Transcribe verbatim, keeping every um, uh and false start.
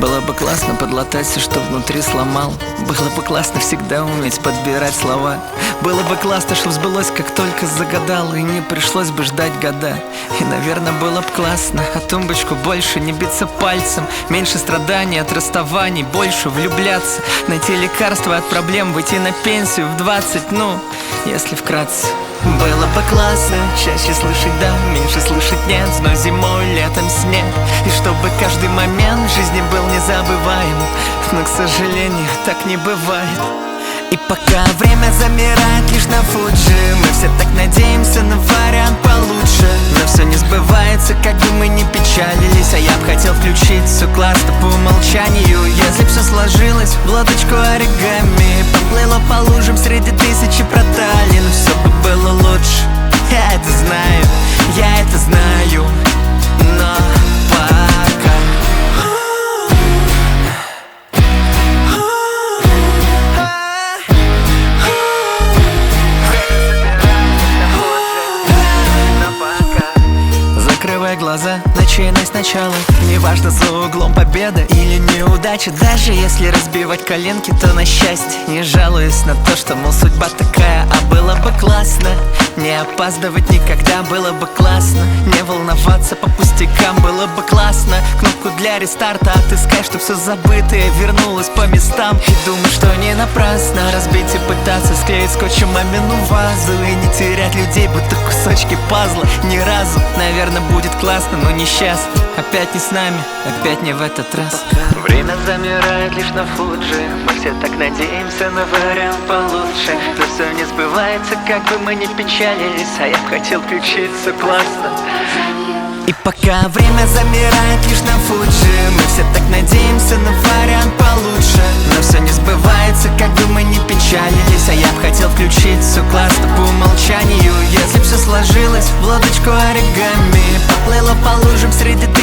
Было бы классно подлатать все, что внутри сломал. Было бы классно всегда уметь подбирать слова. Было бы классно, что сбылось, как только загадал, и не пришлось бы ждать года. И, наверное, было бы классно о тумбочку больше не биться пальцем, меньше страданий от расставаний, больше влюбляться, найти лекарства от проблем, выйти на пенсию в двадцать, ну, если вкратце. Было бы классно чаще слышать да, меньше слышать нет, но зимой, летом снег. И чтобы каждый момент в жизни был незабываем, но, к сожалению, так не бывает. И пока время замирает лишь на Фуджи, мы все так надеемся на вариант получше, но все не сбывается, как бы мы ни печалились. А я б хотел включить все классно по умолчанию. Если б все сложилось в лодочку оригами, поплыло по лужам среди тысячи проталин, все бы было лучше. Я это знаю, я это знаю, но пока закрывай глаза, начинай сначала. Неважно, за углом победа или неудача. Даже если разбивать коленки, то на счастье. Не жалуюсь на то, что, мол, судьба такая. А было бы классно не опаздывать никогда. Было бы классно не волноваться по пустякам. Было бы классно кнопку для рестарта отыскать, чтоб все забытое вернулось по местам. И думаю, что не напрасно разбить и пытаться склеить скотчем мамину вазу и не терять людей, будто кусочки пазла. Ни разу, наверное, будет классно, но несчастно. Опять не с нами, опять не в этот раз. Время замирает лишь на Фуджи, мы все так надеемся на вариант получше, но все не сбывается, как бы мы ни печалились. А я б хотел включить все классно. И пока время замирает лишь на Фуджи, мы все так надеемся на вариант получше, но все не сбывается, как бы мы ни печалились. А я б хотел включить все классно по умолчанию. Если б все сложилось в лодочку оригами, поплыло по лужам среди